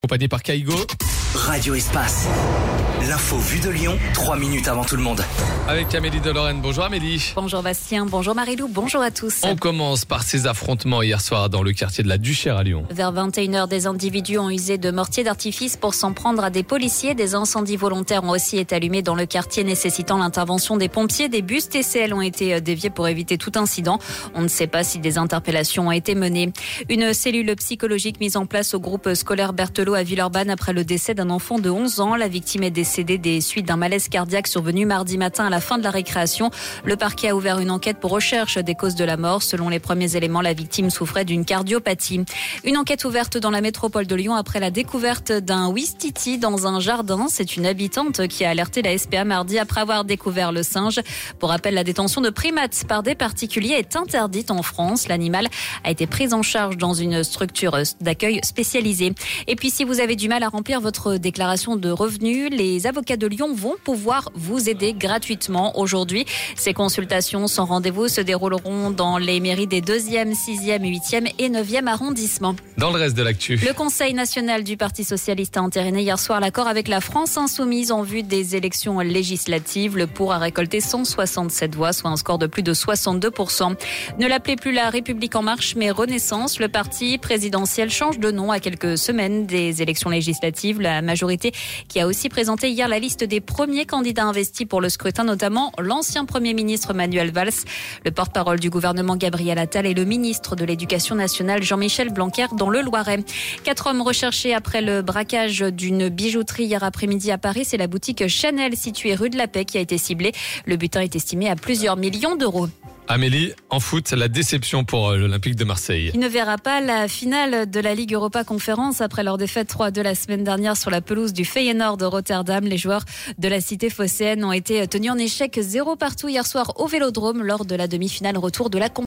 Accompagné par Kaigo. Radio Espace. L'info vue de Lyon, 3 minutes avant tout le monde. Avec Amélie de Lorraine. Bonjour Amélie. Bonjour Bastien, bonjour Marilou, bonjour à tous. On commence par ces affrontements hier soir dans le quartier de la Duchère à Lyon. Vers 21h, des individus ont usé de mortiers d'artifice pour s'en prendre à des policiers. Des incendies volontaires ont aussi été allumés dans le quartier, nécessitant l'intervention des pompiers. Des bus TCL ont été déviés pour éviter tout incident. On ne sait pas si des interpellations ont été menées. Une cellule psychologique mise en place au groupe scolaire Berthelot à Villeurbanne après le décès d'un enfant de 11 ans. La victime est décédée des suites d'un malaise cardiaque survenu mardi matin à la fin de la récréation. Le parquet a ouvert une enquête pour recherche des causes de la mort. Selon les premiers éléments, la victime souffrait d'une cardiopathie. Une enquête ouverte dans la métropole de Lyon après la découverte d'un ouistiti dans un jardin. C'est une habitante qui a alerté la SPA mardi après avoir découvert le singe. Pour rappel, la détention de primates par des particuliers est interdite en France. L'animal a été pris en charge dans une structure d'accueil spécialisée. Et puis, si vous avez du mal à remplir votre déclaration de revenus, les avocats de Lyon vont pouvoir vous aider gratuitement aujourd'hui. Ces consultations sans rendez-vous se dérouleront dans les mairies des 2e, 6e, 8e et 9e arrondissements. Dans le reste de l'actu. Le Conseil national du Parti socialiste a entériné hier soir l'accord avec la France insoumise en vue des élections législatives. Le pour a récolté 167 voix, soit un score de plus de 62%. Ne l'appelez plus la République en marche, mais Renaissance. Le parti présidentiel change de nom à quelques semaines des élections législatives. La majorité qui a aussi présenté hier la liste des premiers candidats investis pour le scrutin, notamment l'ancien Premier ministre Manuel Valls, le porte-parole du gouvernement Gabriel Attal et le ministre de l'Éducation nationale Jean-Michel Blanquer dans le Loiret. 4 hommes recherchés après le braquage d'une bijouterie hier après-midi à Paris. C'est la boutique Chanel située rue de la Paix qui a été ciblée. Le butin est estimé à plusieurs millions d'euros. Amélie, en foot, la déception pour l'Olympique de Marseille. Il ne verra pas la finale de la Ligue Europa Conférence après leur défaite 3-2 la semaine dernière sur la pelouse du Feyenoord de Rotterdam. Les joueurs de la cité phocéenne ont été tenus en échec 0 partout hier soir au Vélodrome lors de la demi-finale retour de la compétition.